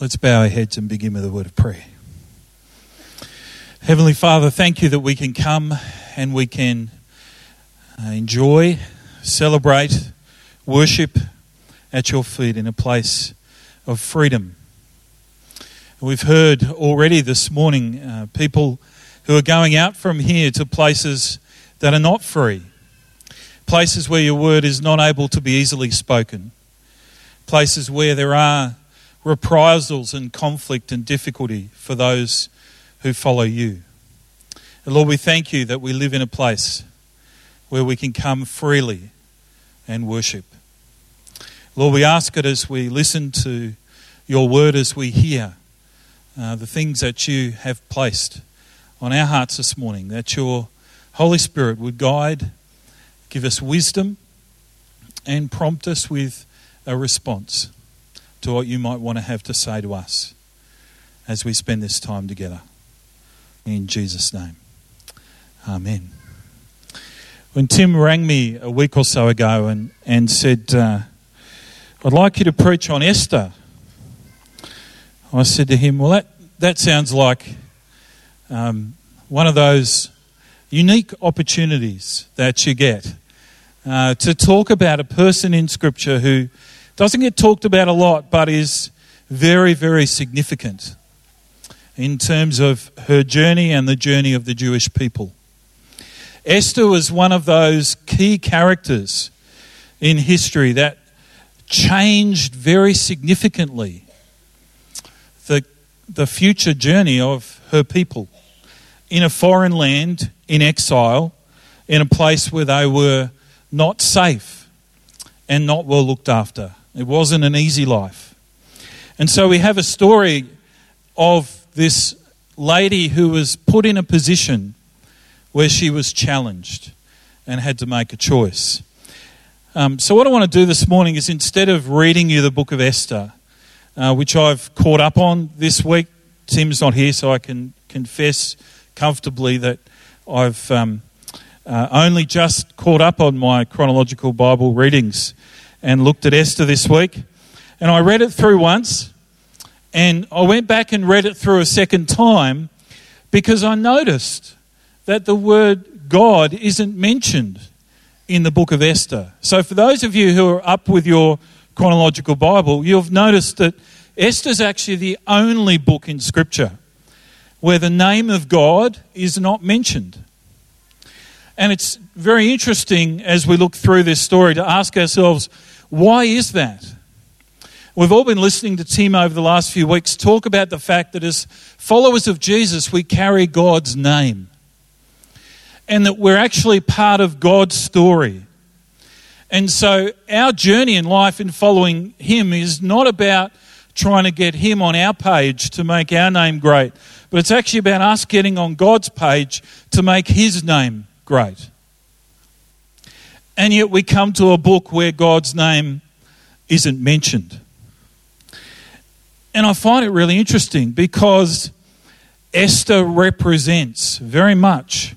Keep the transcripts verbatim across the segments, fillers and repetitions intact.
Let's bow our heads and begin with a word of prayer. Heavenly Father, thank you that we can come and we can uh, enjoy, celebrate, worship at your feet in a place of freedom. We've heard already this morning uh, people who are going out from here to places that are not free, places where your word is not able to be easily spoken, places where there are reprisals and conflict and difficulty for those who follow you. And Lord, we thank you that we live in a place where we can come freely and worship. Lord, we ask it as we listen to your word, as we hear uh, the things that you have placed on our hearts this morning, that your Holy Spirit would guide, give us wisdom, and prompt us with a response to what you might want to have to say to us as we spend this time together. In Jesus' name, amen. When Tim rang me a week or so ago and, and said, uh, I'd like you to preach on Esther, I said to him, well, that, that sounds like um, one of those unique opportunities that you get uh, to talk about a person in Scripture who doesn't get talked about a lot, but is very, very significant in terms of her journey and the journey of the Jewish people. Esther was one of those key characters in history that changed very significantly the, the future journey of her people in a foreign land, in exile, in a place where they were not safe and not well looked after. It wasn't an easy life. And so we have a story of this lady who was put in a position where she was challenged and had to make a choice. Um, so what I want to do this morning is, instead of reading you the book of Esther, uh, which I've caught up on this week, Tim's not here, so I can confess comfortably that I've um, uh, only just caught up on my chronological Bible readings and looked at Esther this week. And I read it through once, and I went back and read it through a second time because I noticed that the word God isn't mentioned in the book of Esther. So for those of you who are up with your chronological Bible, you've noticed that Esther's actually the only book in Scripture where the name of God is not mentioned. And it's very interesting as we look through this story to ask ourselves, why is that? We've all been listening to Tim over the last few weeks talk about the fact that as followers of Jesus, we carry God's name. And that we're actually part of God's story. And so our journey in life in following him is not about trying to get him on our page to make our name great, but it's actually about us getting on God's page to make his name great. And yet we come to a book where God's name isn't mentioned. And I find it really interesting because Esther represents very much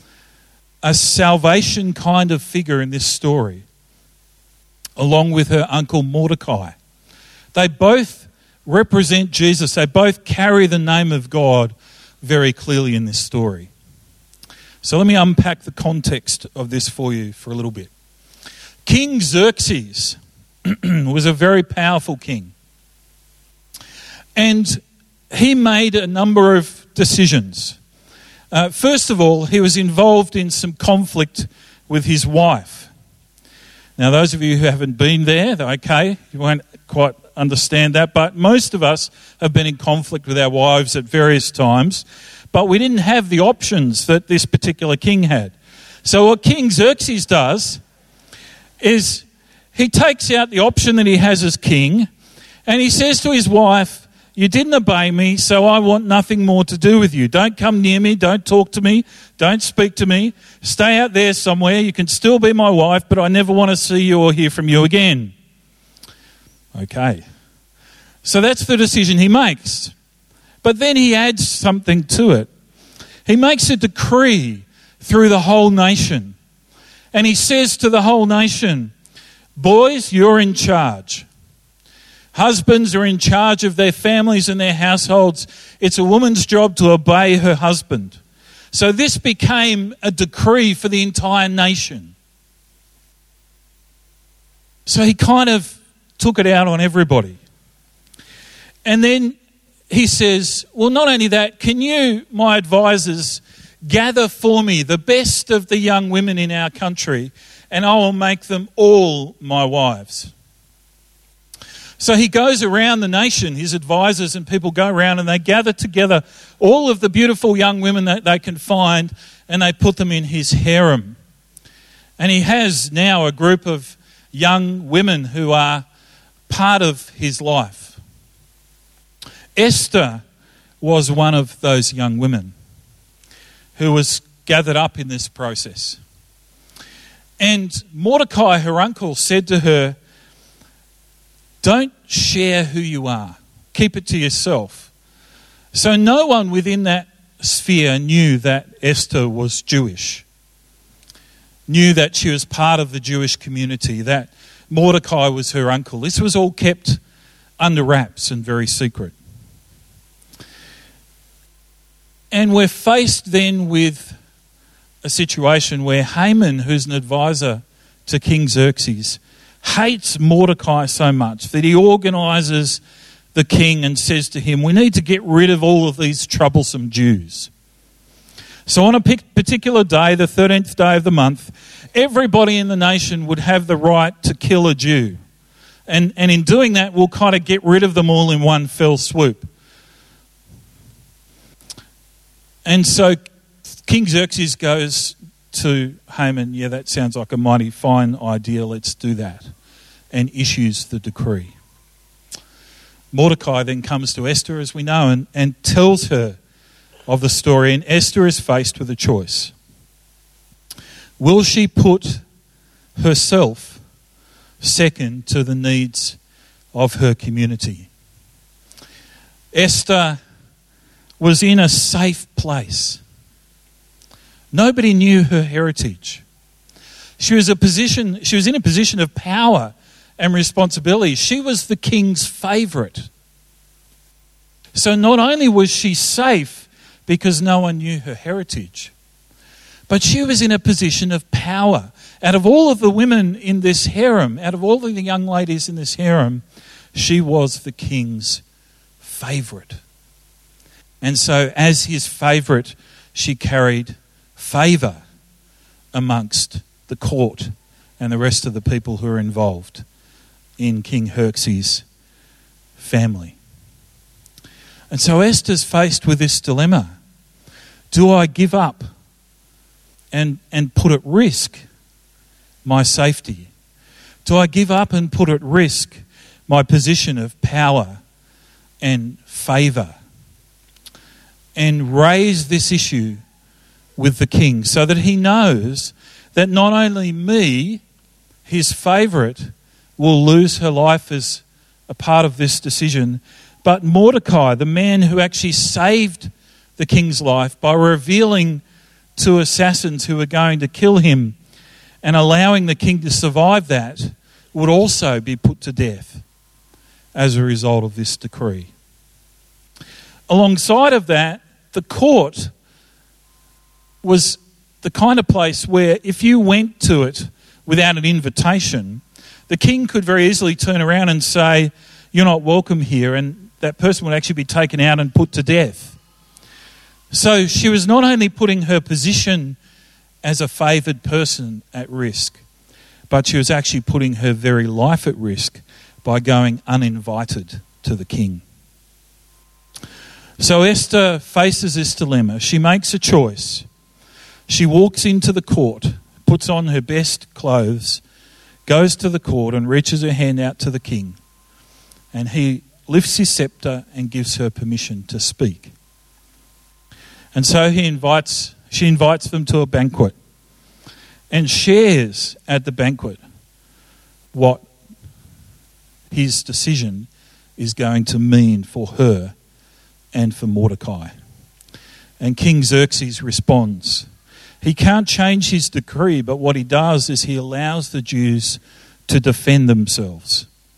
a salvation kind of figure in this story, along with her uncle Mordecai. They both represent Jesus. They both carry the name of God very clearly in this story. So let me unpack the context of this for you for a little bit. King Xerxes was a very powerful king. And he made a number of decisions. Uh, first of all, he was involved in some conflict with his wife. Now, those of you who haven't been there, okay, you won't quite understand that, but most of us have been in conflict with our wives at various times, but we didn't have the options that this particular king had. So what King Xerxes does is he takes out the option that he has as king, and he says to his wife, you didn't obey me, so I want nothing more to do with you. Don't come near me. Don't talk to me. Don't speak to me. Stay out there somewhere. You can still be my wife, but I never want to see you or hear from you again. Okay. So that's the decision he makes. But then he adds something to it. He makes a decree through the whole nation. And he says to the whole nation, boys, you're in charge. Husbands are in charge of their families and their households. It's a woman's job to obey her husband. So this became a decree for the entire nation. So he kind of took it out on everybody. And then he says, well, not only that, can you, my advisors, gather for me the best of the young women in our country, and I will make them all my wives. So he goes around the nation, his advisors and people go around and they gather together all of the beautiful young women that they can find and they put them in his harem. And he has now a group of young women who are part of his life. Esther was one of those young women who was gathered up in this process. And Mordecai, her uncle, said to her, don't share who you are. Keep it to yourself. So no one within that sphere knew that Esther was Jewish, knew that she was part of the Jewish community, that Mordecai was her uncle. This was all kept under wraps and very secret. And we're faced then with a situation where Haman, who's an advisor to King Xerxes, hates Mordecai so much that he organises the king and says to him, we need to get rid of all of these troublesome Jews. So on a particular day, the thirteenth day of the month, everybody in the nation would have the right to kill a Jew. And, and in doing that, we'll kind of get rid of them all in one fell swoop. And so King Xerxes goes to Haman, yeah, that sounds like a mighty fine idea, let's do that, and issues the decree. Mordecai then comes to Esther, as we know, and, and tells her of the story, and Esther is faced with a choice. Will she put herself second to the needs of her community? Esther was in a safe place. Nobody knew her heritage. She was a position, she was in a position of power and responsibility. She was the king's favourite. So not only was she safe because no one knew her heritage, but she was in a position of power. Out of all of the women in this harem, out of all of the young ladies in this harem, she was the king's favourite. And so as his favourite, she carried favour amongst the court and the rest of the people who are involved in King Xerxes' family. And so Esther's faced with this dilemma. Do I give up and, and put at risk my safety? Do I give up and put at risk my position of power and favour? And raise this issue with the king so that he knows that not only me, his favourite, will lose her life as a part of this decision, but Mordecai, the man who actually saved the king's life by revealing to assassins who were going to kill him and allowing the king to survive that, would also be put to death as a result of this decree. Alongside of that, the court was the kind of place where if you went to it without an invitation, the king could very easily turn around and say, you're not welcome here, and that person would actually be taken out and put to death. So she was not only putting her position as a favoured person at risk, but she was actually putting her very life at risk by going uninvited to the king. So Esther faces this dilemma. She makes a choice. She walks into the court, puts on her best clothes, goes to the court and reaches her hand out to the king. And he lifts his scepter and gives her permission to speak. And so he invites, she invites them to a banquet and shares at the banquet what his decision is going to mean for her and for Mordecai. And King Xerxes responds. He can't change his decree, but what he does is he allows the Jews to defend themselves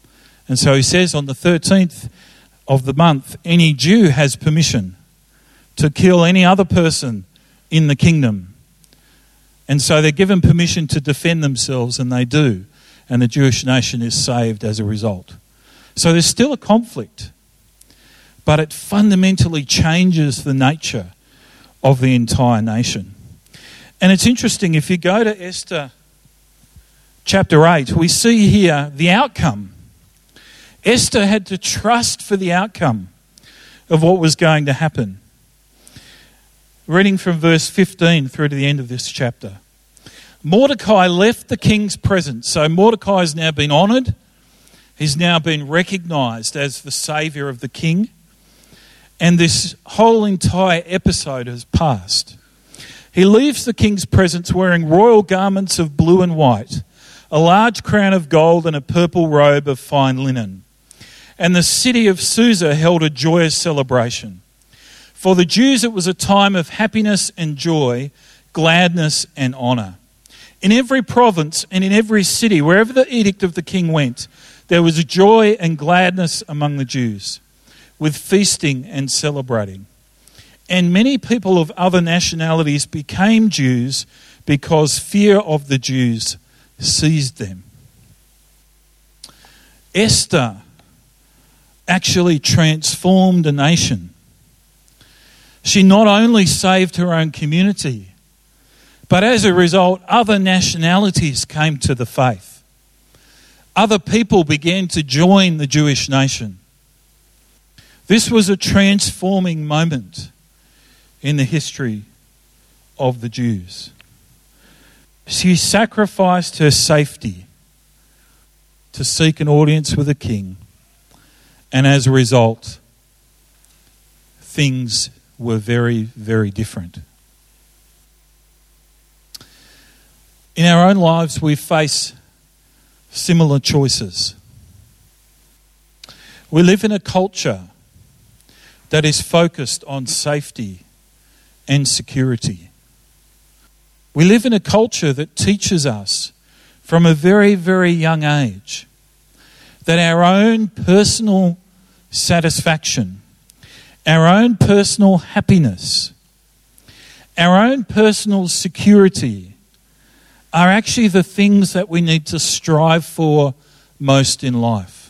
And so he says on the thirteenth of the month, any Jew has permission to kill any other person in the kingdom. And so they're given permission to defend themselves, and they do. And the Jewish nation is saved as a result. So there's still a conflict, but it fundamentally changes the nature of the entire nation. And it's interesting, if you go to Esther chapter eight, we see here the outcome. Esther had to trust for the outcome of what was going to happen. Reading from verse fifteen through to the end of this chapter. Mordecai left the king's presence. So Mordecai has now been honoured. He's now been recognised as the saviour of the king. And this whole entire episode has passed. He leaves the king's presence wearing royal garments of blue and white, a large crown of gold and a purple robe of fine linen. And the city of Susa held a joyous celebration. For the Jews it was a time of happiness and joy, gladness and honour. In every province and in every city, wherever the edict of the king went, there was joy and gladness among the Jews, with feasting and celebrating. And many people of other nationalities became Jews because fear of the Jews seized them. Esther actually transformed a nation. She not only saved her own community, but as a result, other nationalities came to the faith. Other people began to join the Jewish nation. This was a transforming moment in the history of the Jews. She sacrificed her safety to seek an audience with a king, and as a result, things were very, very different. In our own lives, we face similar choices. We live in a culture that is focused on safety and security. We live in a culture that teaches us from a very, very young age that our own personal satisfaction, our own personal happiness, our own personal security are actually the things that we need to strive for most in life.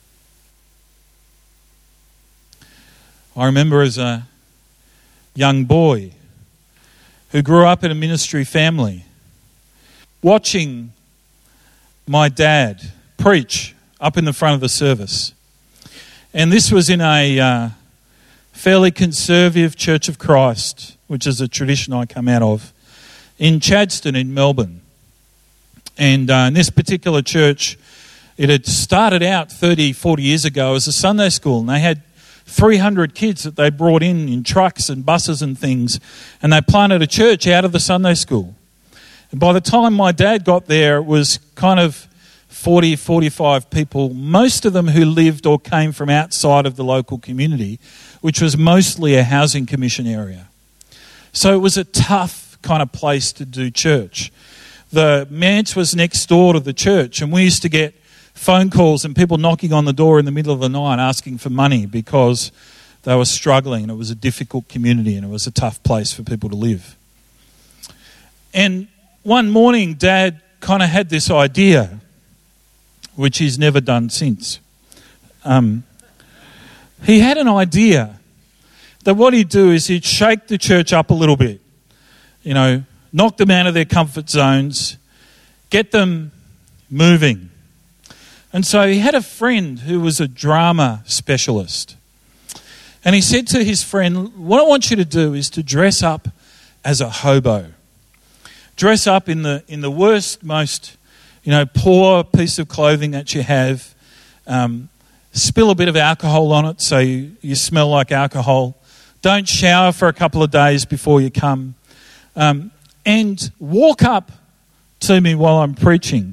I remember as a young boy who grew up in a ministry family, watching my dad preach up in the front of the service. And this was in a uh, fairly conservative Church of Christ, which is a tradition I come out of, in Chadstone in Melbourne. And uh, in this particular church, it had started out thirty, forty years ago as a Sunday school, and they had three hundred kids that they brought in in trucks and buses and things, and they planted a church out of the Sunday school. And by the time my dad got there, it was kind of forty, forty-five people, most of them who lived or came from outside of the local community, which was mostly a housing commission area. So it was a tough kind of place to do church. The manse was next door to the church, and we used to get phone calls and people knocking on the door in the middle of the night asking for money because they were struggling, and it was a difficult community and it was a tough place for people to live. And one morning, Dad kind of had this idea, which he's never done since. Um, he had an idea that what he'd do is he'd shake the church up a little bit, you know, knock them out of their comfort zones, get them moving. And so he had a friend who was a drama specialist. And he said to his friend, what I want you to do is to dress up as a hobo. Dress up in the in the worst, most, you know, poor piece of clothing that you have. Um, spill a bit of alcohol on it so you, you smell like alcohol. Don't shower for a couple of days before you come. Um, and walk up to me while I'm preaching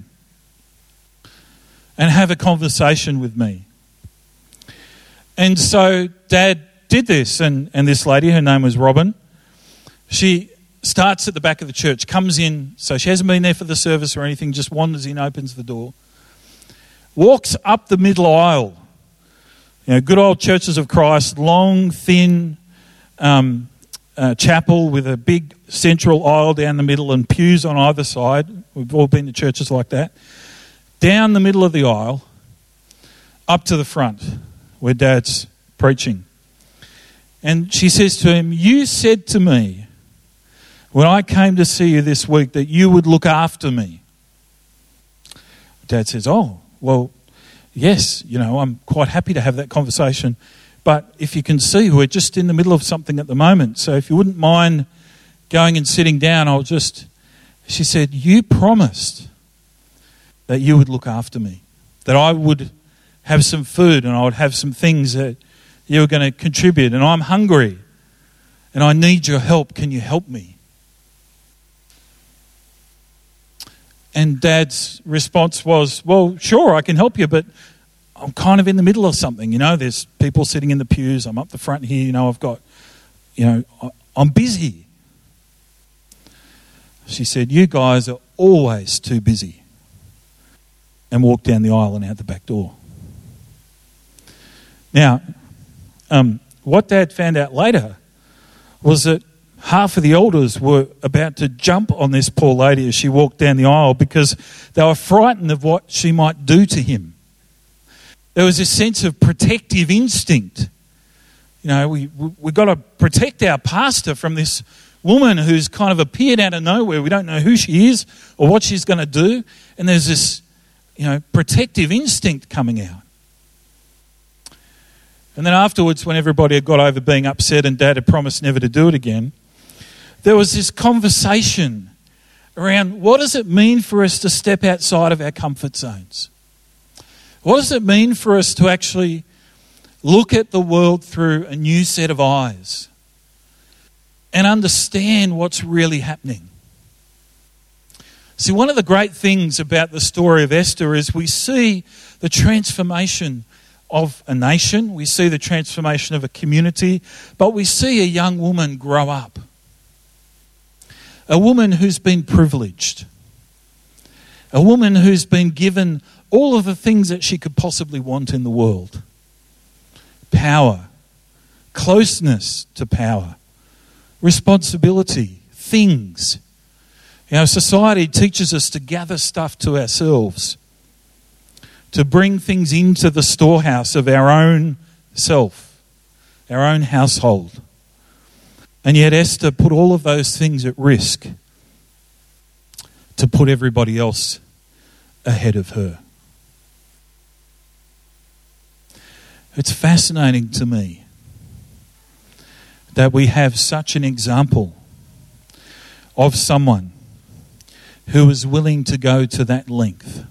and have a conversation with me. And so Dad did this, and, and this lady, her name was Robin, she starts at the back of the church, comes in, so she hasn't been there for the service or anything, just wanders in, opens the door, walks up the middle aisle. You know, good old Churches of Christ, long, thin um, uh, chapel with a big central aisle down the middle and pews on either side. We've all been to churches like that. Down the middle of the aisle, up to the front, where Dad's preaching. And she says to him, "You said to me when I came to see you this week that you would look after me." Dad says, "Oh, well, yes, you know, I'm quite happy to have that conversation. But if you can see, we're just in the middle of something at the moment. So if you wouldn't mind going and sitting down, I'll just..." She said, "You promised that you would look after me, that I would have some food and I would have some things that you were going to contribute. And I'm hungry and I need your help. Can you help me?" And Dad's response was, "Well, sure, I can help you, but I'm kind of in the middle of something. You know, there's people sitting in the pews. I'm up the front here. You know, I've got, you know, I'm busy." She said, "You guys are always too busy," and walked down the aisle and out the back door. Now, um, what Dad found out later was that half of the elders were about to jump on this poor lady as she walked down the aisle because they were frightened of what she might do to him. There was a sense of protective instinct. You know, we, we, we've got to protect our pastor from this woman who's kind of appeared out of nowhere. We don't know who she is or what she's going to do. And there's this, you know, protective instinct coming out. And then afterwards, when everybody had got over being upset and Dad had promised never to do it again, there was this conversation around what does it mean for us to step outside of our comfort zones? What does it mean for us to actually look at the world through a new set of eyes and understand what's really happening? See, one of the great things about the story of Esther is we see the transformation of a nation, we see the transformation of a community, but we see a young woman grow up. A woman who's been privileged. A woman who's been given all of the things that she could possibly want in the world. Power, closeness to power, responsibility, things. You know, society teaches us to gather stuff to ourselves, to bring things into the storehouse of our own self, our own household. And yet Esther put all of those things at risk to put everybody else ahead of her. It's fascinating to me that we have such an example of someone who is willing to go to that length.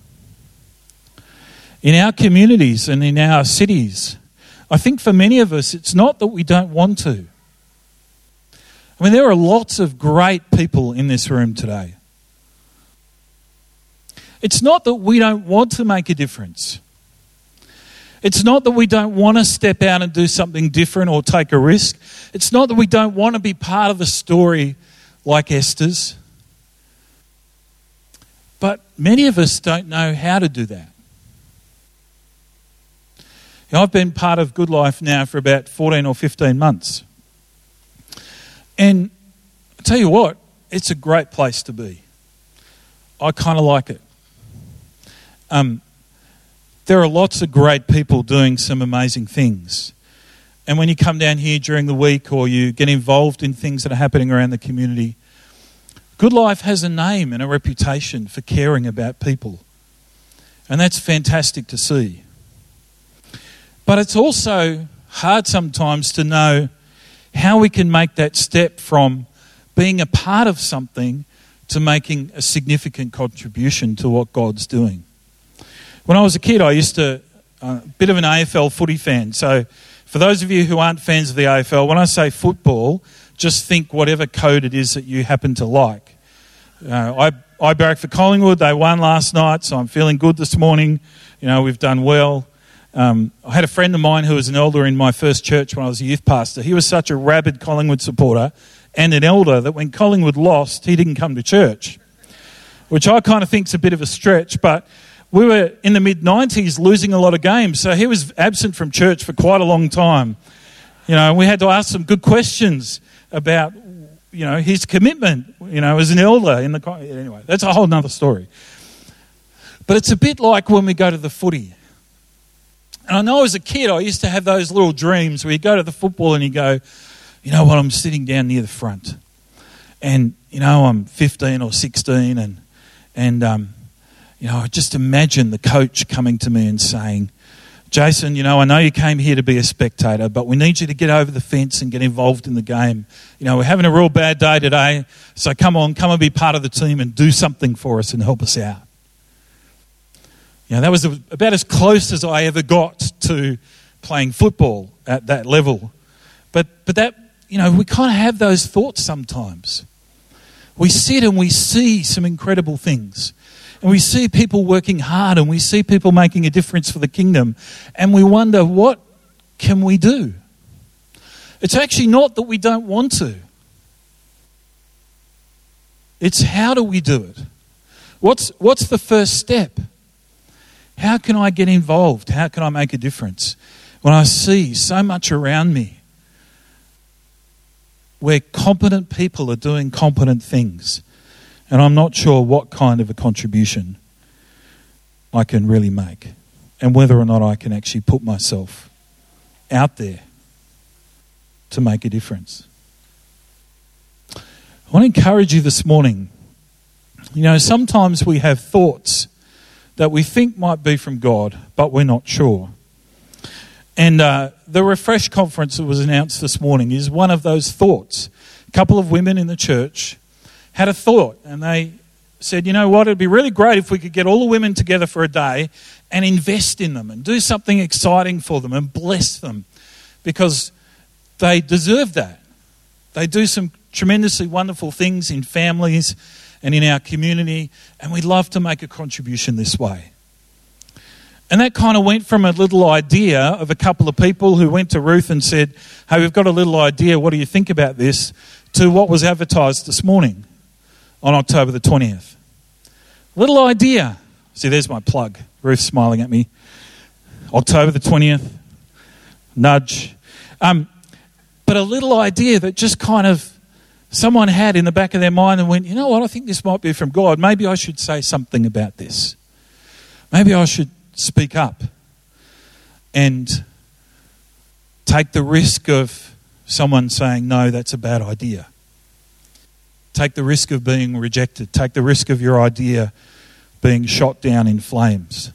In our communities and in our cities, I think for many of us, it's not that we don't want to. I mean, there are lots of great people in this room today. It's not that we don't want to make a difference. It's not that we don't want to step out and do something different or take a risk. It's not that we don't want to be part of a story like Esther's. But many of us don't know how to do that. You know, I've been part of Good Life now for about fourteen or fifteen months. And I tell you what, it's a great place to be. I kind of like it. Um, there are lots of great people doing some amazing things. And when you come down here during the week or you get involved in things that are happening around the community, Good Life has a name and a reputation for caring about people. And that's fantastic to see. But it's also hard sometimes to know how we can make that step from being a part of something to making a significant contribution to what God's doing. When I was a kid, I used to, a uh, bit of an A F L footy fan. So for those of you who aren't fans of the A F L, when I say football, just think whatever code it is that you happen to like. Uh, I, I barrack for Collingwood. They won last night, so I'm feeling good this morning. You know, we've done well. Um, I had a friend of mine who was an elder in my first church when I was a youth pastor. He was such a rabid Collingwood supporter and an elder that when Collingwood lost, he didn't come to church, which I kind of think is a bit of a stretch. But we were in the mid nineties losing a lot of games, so he was absent from church for quite a long time. You know, we had to ask some good questions about, you know, his commitment, you know, as an elder in the... Anyway, that's a whole nother story. But it's a bit like when we go to the footy. And I know as a kid, I used to have those little dreams where you go to the football and you go, you know what, I'm sitting down near the front. And, you know, I'm fifteen or sixteen and, and um, you know, I just imagine the coach coming to me and saying, Jason, you know, I know you came here to be a spectator, but we need you to get over the fence and get involved in the game. You know, we're having a real bad day today, so come on, come and be part of the team and do something for us and help us out. You know, that was about as close as I ever got to playing football at that level. But, but that, you know, we kind of have those thoughts sometimes. We sit and we see some incredible things. And we see people working hard and we see people making a difference for the kingdom. And we wonder, what can we do? It's actually not that we don't want to. It's how do we do it? What's, what's the first step? How can I get involved? How can I make a difference? When I see so much around me where competent people are doing competent things, and I'm not sure what kind of a contribution I can really make, and whether or not I can actually put myself out there to make a difference. I want to encourage you this morning. You know, sometimes we have thoughts that we think might be from God, but we're not sure. And uh, the Refresh conference that was announced this morning is one of those thoughts. A couple of women in the church had a thought, and they said, you know what, it'd be really great if we could get all the women together for a day and invest in them and do something exciting for them and bless them, because they deserve that. They do some tremendously wonderful things in families and in our community, and we'd love to make a contribution this way. And that kind of went from a little idea of a couple of people who went to Ruth and said, hey, we've got a little idea, what do you think about this, to what was advertised this morning on October the twentieth. Little idea. See, there's my plug. Ruth's smiling at me. October the twentieth. Nudge. Um, but a little idea that just kind of someone had in the back of their mind and went, you know what, I think this might be from God. Maybe I should say something about this. Maybe I should speak up and take the risk of someone saying, no, that's a bad idea. Take the risk of being rejected. Take the risk of your idea being shot down in flames.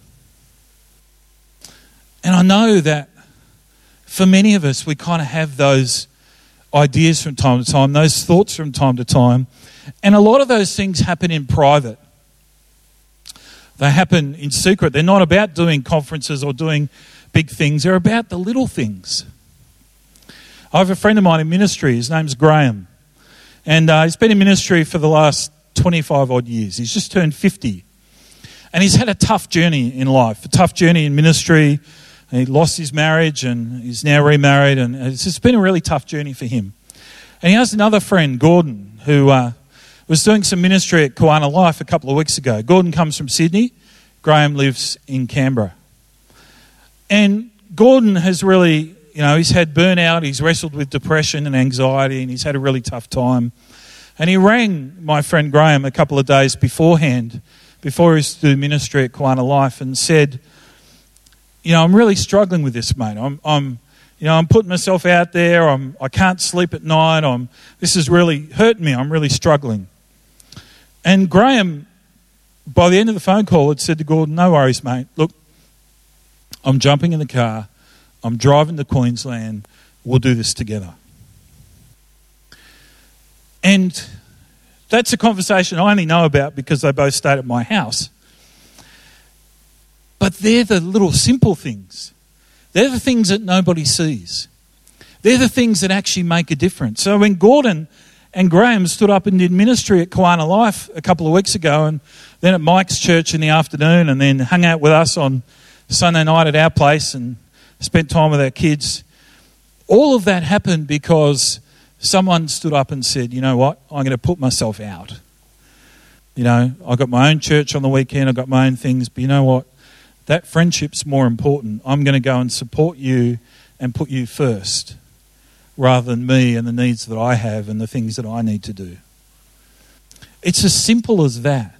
And I know that for many of us, we kind of have those ideas from time to time, those thoughts from time to time. And a lot of those things happen in private. They happen in secret. They're not about doing conferences or doing big things. They're about the little things. I have a friend of mine in ministry. His name's Graham. And uh, he's been in ministry for the last twenty-five odd years. He's just turned fifty. And he's had a tough journey in life, a tough journey in ministry. He lost his marriage and he's now remarried. And it's just been a really tough journey for him. And he has another friend, Gordon, who uh, was doing some ministry at Koana Life a couple of weeks ago. Gordon comes from Sydney. Graham lives in Canberra. And Gordon has really... You know, he's had burnout, he's wrestled with depression and anxiety, and he's had a really tough time. And he rang my friend Graham a couple of days beforehand, before he was to do ministry at Koana Life, and said, you know, I'm really struggling with this, mate. I'm, I'm you know, I'm putting myself out there. I'm, I can't sleep at night. I'm, this is really hurting me. I'm really struggling. And Graham, by the end of the phone call, had said to Gordon, no worries, mate. Look, I'm jumping in the car. I'm driving to Queensland. We'll do this together. And that's a conversation I only know about because they both stayed at my house. But they're the little simple things. They're the things that nobody sees. They're the things that actually make a difference. So when Gordon and Graham stood up and did ministry at Koana Life a couple of weeks ago, and then at Mike's church in the afternoon, and then hung out with us on Sunday night at our place and spent time with our kids. All of that happened because someone stood up and said, you know what, I'm going to put myself out. You know, I got my own church on the weekend, I got my own things, but you know what? That friendship's more important. I'm going to go and support you and put you first, rather than me and the needs that I have and the things that I need to do. It's as simple as that.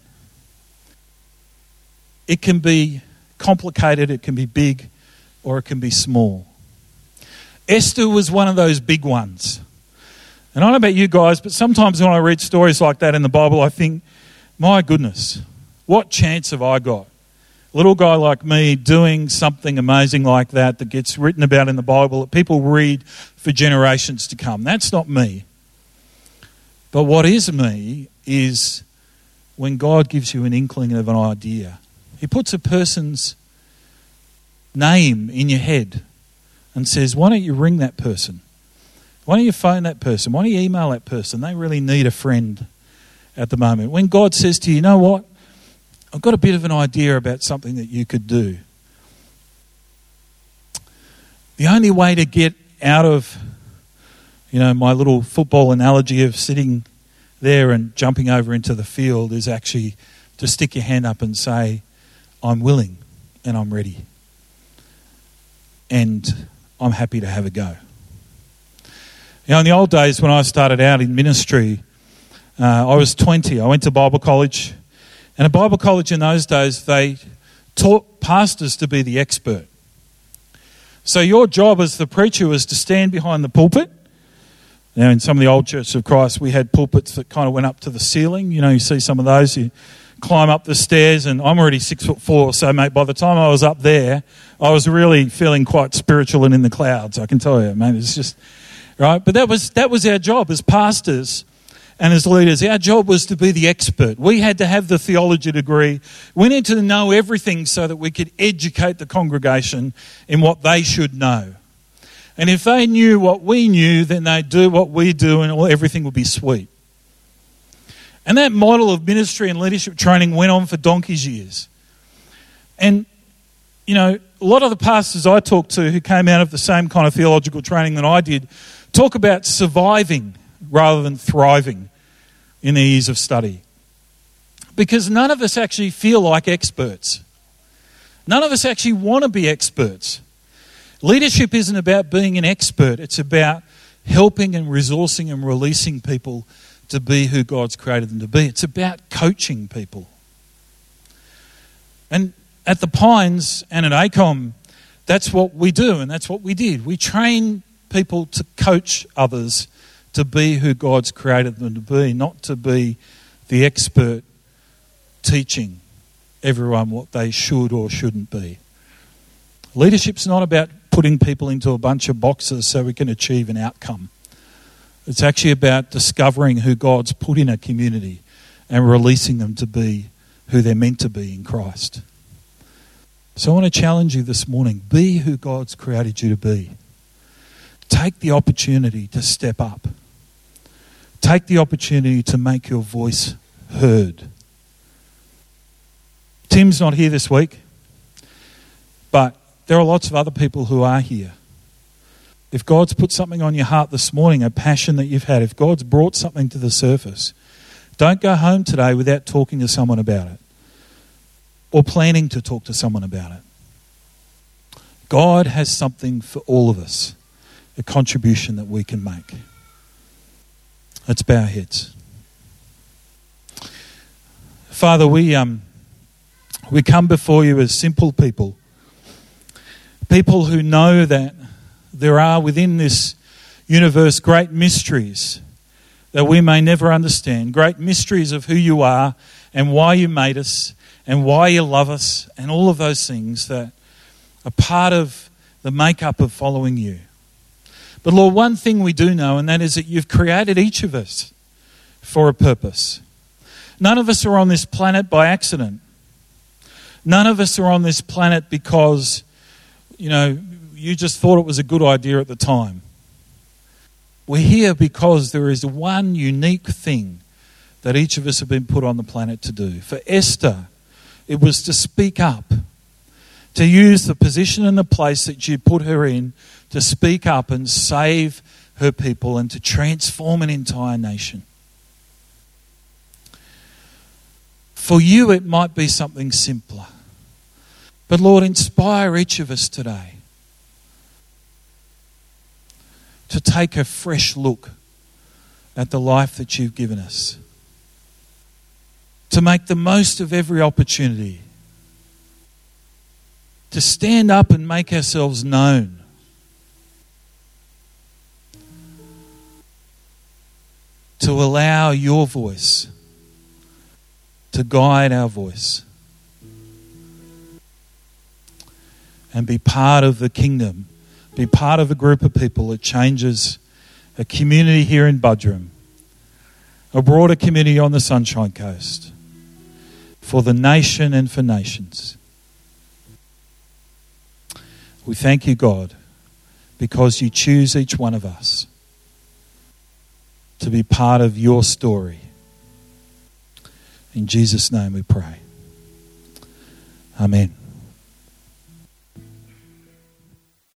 It can be complicated, it can be big, or it can be small. Esther was one of those big ones. And I don't know about you guys, but sometimes when I read stories like that in the Bible, I think, my goodness, what chance have I got? A little guy like me doing something amazing like that that gets written about in the Bible that people read for generations to come. That's not me. But what is me is when God gives you an inkling of an idea. He puts a person's name in your head and says, why don't you ring that person? Why don't you phone that person? Why don't you email that person? They really need a friend at the moment. When God says to you, you know what? I've got a bit of an idea about something that you could do. The only way to get out of, you know, my little football analogy of sitting there and jumping over into the field is actually to stick your hand up and say, I'm willing and I'm ready. And I'm happy to have a go. You know, in the old days when I started out in ministry, uh, I was twenty. I went to Bible college. And at Bible college in those days, they taught pastors to be the expert. So your job as the preacher was to stand behind the pulpit. Now, in some of the old churches of Christ, we had pulpits that kind of went up to the ceiling. You know, you see some of those. You climb up the stairs, and I'm already six foot four, so, mate, by the time I was up there, I was really feeling quite spiritual and in the clouds, I can tell you, mate. It's just, right? But that was that was our job as pastors and as leaders. Our job was to be the expert. We had to have the theology degree. We needed to know everything so that we could educate the congregation in what they should know. And if they knew what we knew, then they'd do what we do and everything would be sweet. And that model of ministry and leadership training went on for donkey's years. And, you know, a lot of the pastors I talked to who came out of the same kind of theological training that I did talk about surviving rather than thriving in their years of study. Because none of us actually feel like experts. None of us actually want to be experts. Leadership isn't about being an expert. It's about helping and resourcing and releasing people to be who God's created them to be. It's about coaching people. And at the Pines and at A C O M, that's what we do and that's what we did. We train people to coach others to be who God's created them to be, not to be the expert teaching everyone what they should or shouldn't be. Leadership's not about putting people into a bunch of boxes so we can achieve an outcome. It's actually about discovering who God's put in a community and releasing them to be who they're meant to be in Christ. So I want to challenge you this morning. Be who God's created you to be. Take the opportunity to step up. Take the opportunity to make your voice heard. Tim's not here this week, but there are lots of other people who are here. If God's put something on your heart this morning, a passion that you've had, if God's brought something to the surface, don't go home today without talking to someone about it or planning to talk to someone about it. God has something for all of us, a contribution that we can make. Let's bow our heads. Father, we um we come before you as simple people, people who know that there are within this universe great mysteries that we may never understand, great mysteries of who you are and why you made us and why you love us and all of those things that are part of the makeup of following you. But Lord, one thing we do know, and that is that you've created each of us for a purpose. None of us are on this planet by accident. None of us are on this planet because, you know, you just thought it was a good idea at the time. We're here because there is one unique thing that each of us have been put on the planet to do. For Esther, it was to speak up, to use the position and the place that you put her in to speak up and save her people and to transform an entire nation. For you, it might be something simpler. But Lord, inspire each of us today to take a fresh look at the life that you've given us. To make the most of every opportunity. To stand up and make ourselves known. To allow your voice to guide our voice. And be part of the kingdom. Be part of a group of people that changes a community here in Buderim. A broader community on the Sunshine Coast. For the nation and for nations. We thank you, God, because you choose each one of us to be part of your story. In Jesus' name we pray. Amen.